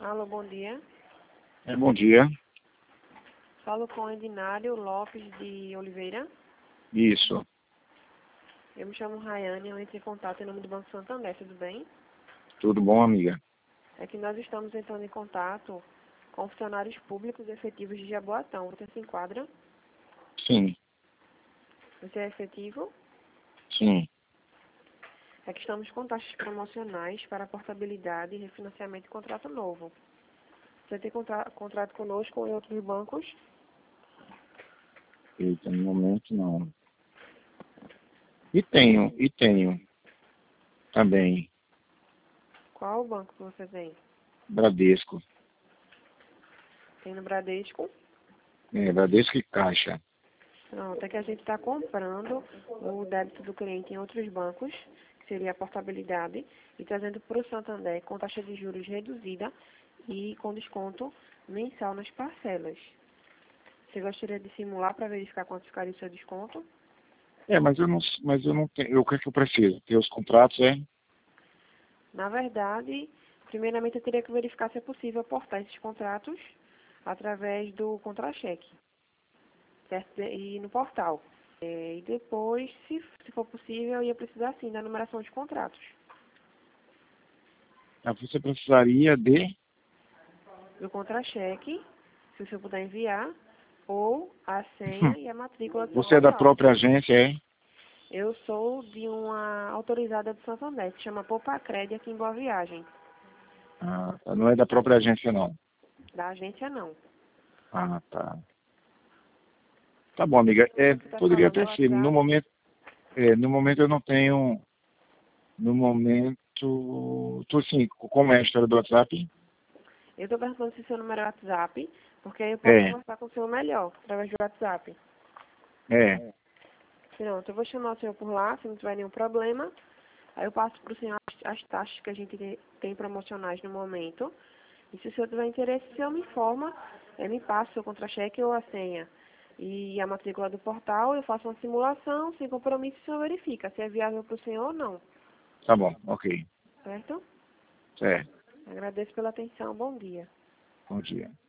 Alô, bom dia. Bom dia. Falo com Edinário Lopes de Oliveira. Isso. Eu me chamo Rayane, eu entrei em contato em nome do Banco Santander, tudo bem? Tudo bom, amiga? É que nós estamos entrando em contato com funcionários públicos efetivos de Jaboatão. Você se enquadra? Sim, Você é efetivo? sim. É que estamos com taxas promocionais para portabilidade, refinanciamento e contrato novo. Você tem contrato conosco ou em outros bancos? Eita, no momento não. E tenho também. Qual o banco que você tem? Bradesco. Tem no Bradesco? Bradesco e Caixa. Pronto, é que a gente está comprando o débito do cliente em outros bancos, que seria a portabilidade, e trazendo para o Santander com taxa de juros reduzida e com desconto mensal nas parcelas. Você gostaria de simular para verificar quanto ficaria o seu desconto? Mas eu não tenho. O que é que eu preciso? Ter os contratos, Na verdade, primeiramente eu teria que verificar se é possível aportar esses contratos através do contra-cheque, certo? E no portal. E depois, se for possível, eu ia precisar sim da numeração de contratos. Você precisaria de... Do contra-cheque, se o senhor puder enviar, ou a senha e a matrícula do seu Você é da portal. própria agência, Eu sou de uma autorizada do Santander, que chama Popacred aqui em Boa Viagem. Ah, tá. Não é da própria agência, não. Da agência, não. Ah, tá. Tá bom, amiga. Você está Poderia falando até do ser. No WhatsApp? momento, no momento eu não tenho... No momento... Tô assim, como é a história do WhatsApp? Eu estou perguntando se o seu número é WhatsApp, porque aí eu posso É, conversar com o senhor melhor, através do WhatsApp. é. Pronto, eu vou chamar o senhor por lá, se não tiver nenhum problema. Aí eu passo para o senhor as taxas que a gente tem promocionais no momento. E se o senhor tiver interesse, o senhor me informa, me passa o seu contra-cheque ou a senha. E a matrícula do portal, eu faço uma simulação, sem compromisso, o senhor verifica se é viável para o senhor ou não. Tá bom, ok. Certo? Certo. Agradeço pela atenção. Bom dia. Bom dia.